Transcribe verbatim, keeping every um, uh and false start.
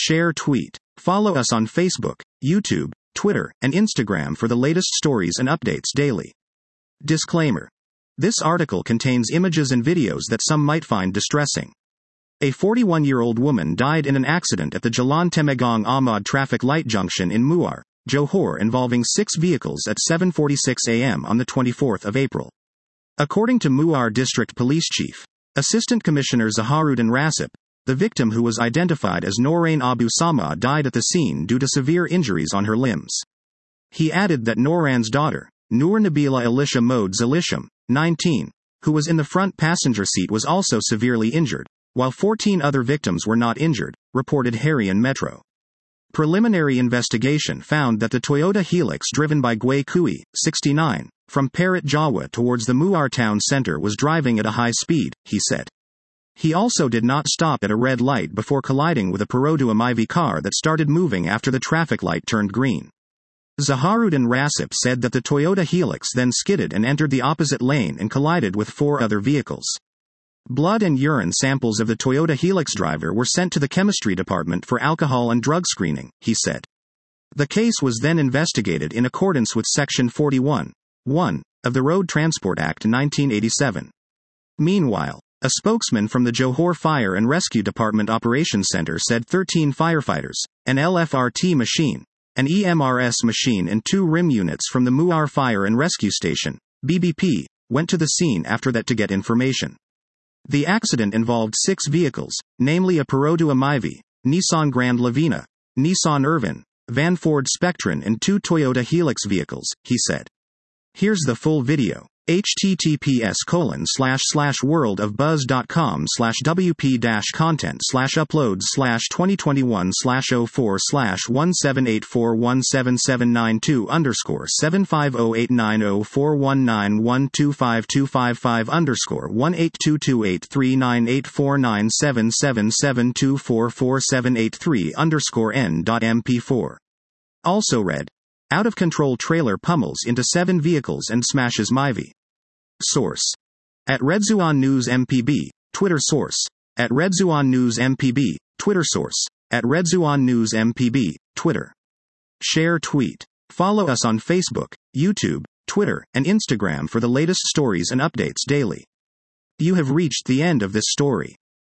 Share tweet. Follow us on Facebook, YouTube, Twitter, and Instagram for the latest stories and updates daily. Disclaimer. This article contains images and videos that some might find distressing. A forty-one-year-old woman died in an accident at the Jalan Temenggong Ahmad traffic light junction in Muar, Johor involving six vehicles at seven forty-six a m on the twenty-fourth of April. According to Muar District Police Chief, Assistant Commissioner Zaharuddin Rasip, the victim, who was identified as Norain Abu Sama, died at the scene due to severe injuries on her limbs. He added that Norain's daughter, Nur Nabila Elisha Mode Zalisham, nineteen, who was in the front passenger seat, was also severely injured, while fourteen other victims were not injured, reported Harian Metro. Preliminary investigation found that the Toyota Hilux driven by Gui Kui, sixty-nine, from Perak Jawa towards the Muar town centre was driving at a high speed, he said. He also did not stop at a red light before colliding with a Perodua Myvi car that started moving after the traffic light turned green. Zaharuddin Rasip said that the Toyota Hilux then skidded and entered the opposite lane and collided with four other vehicles. Blood and urine samples of the Toyota Hilux driver were sent to the chemistry department for alcohol and drug screening, he said. The case was then investigated in accordance with Section forty-one point one of the Road Transport Act nineteen eighty-seven. Meanwhile, a spokesman from the Johor Fire and Rescue Department Operations Center said thirteen firefighters, an L F R T machine, an E M R S machine and two R I M units from the Muar Fire and Rescue Station, B B P, went to the scene after that to get information. The accident involved six vehicles, namely a Perodua Myvi, Nissan Grand Lavina, Nissan Irvine, Van Ford Spectron and two Toyota Hilux vehicles, he said. Here's the full video. https colon slash slash worldofbuzz.com slash wp dash content slash uploads slash 2021 slash 04 slash 178417792 underscore 750890419125255 underscore 1822839849777244783 underscore n.mp4. Also read. Out-of-control trailer pummels into seven vehicles and smashes Myvi. Source. At Redzuan News M P B, Twitter source. At Redzuan News M P B, Twitter source. At Redzuan News M P B, Twitter. Share tweet. Follow us on Facebook, YouTube, Twitter, and Instagram for the latest stories and updates daily. You have reached the end of this story.